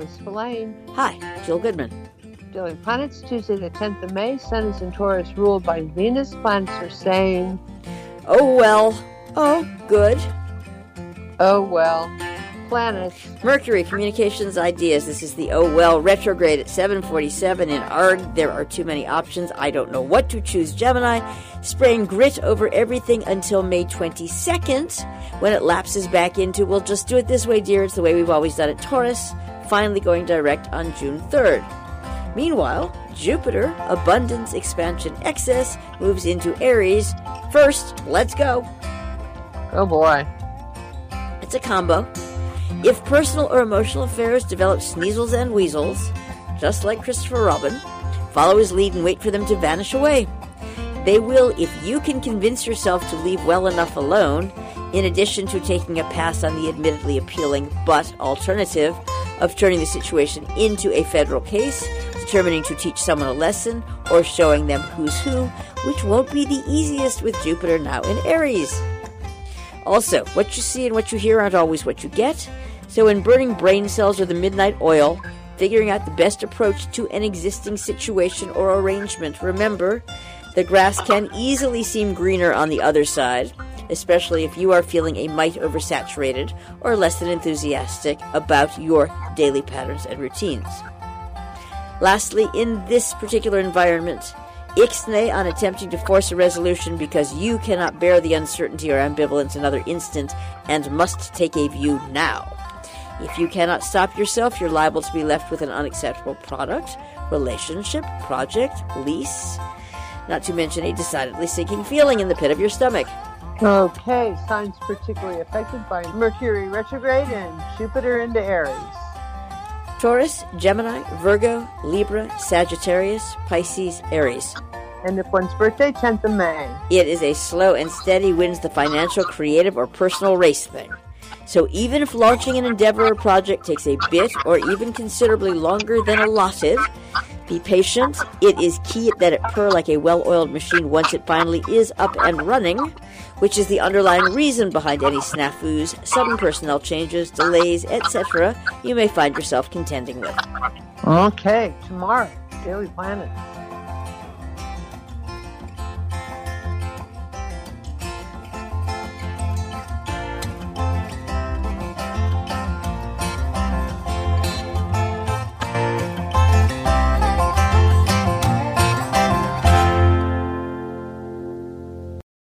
Lois Spillane. Hi, Jill Goodman. Daily Planets, Tuesday the 10th of May. Sun is in Taurus, ruled by Venus. Planets are saying, oh well. Oh, good. oh well. Planets. Mercury, communications, ideas. This is the oh well retrograde at 7:47 in ARG. There are too many options. I don't know what to choose. Gemini, spraying grit over everything until May 22nd, when it lapses back into, we'll just do it this way, dear. It's the way we've always done it. Taurus, finally going direct on June 3rd. Meanwhile, Jupiter, abundance, expansion, excess, moves into Aries. First, let's go. Oh boy. It's a combo. If personal or emotional affairs develop sneezels and weasels, just like Christopher Robin, follow his lead and wait for them to vanish away. They will if you can convince yourself to leave well enough alone, in addition to taking a pass on the admittedly appealing but alternative of turning the situation into a federal case, determining to teach someone a lesson, or showing them who's who, which won't be the easiest with Jupiter now in Aries. Also, what you see and what you hear aren't always what you get, so when burning brain cells or the midnight oil, figuring out the best approach to an existing situation or arrangement, remember, the grass can easily seem greener on the other side, especially if you are feeling a mite oversaturated or less than enthusiastic about your daily patterns and routines. Lastly, in this particular environment, ixnay on attempting to force a resolution because you cannot bear the uncertainty or ambivalence another instant and must take a view now. If you cannot stop yourself, you're liable to be left with an unacceptable product, relationship, project, lease, not to mention a decidedly sinking feeling in the pit of your stomach. Okay, signs particularly affected by Mercury retrograde and Jupiter into Aries. Taurus, Gemini, Virgo, Libra, Sagittarius, Pisces, Aries. And if one's birthday, 10th of May. It is a slow and steady wins the financial, creative, or personal race thing. So even if launching an endeavor or project takes a bit or even considerably longer than allotted, be patient. It is key that it purr like a well-oiled machine once it finally is up and running, which is the underlying reason behind any snafus, sudden personnel changes, delays, etc. you may find yourself contending with. Okay, tomorrow, Daily Planet.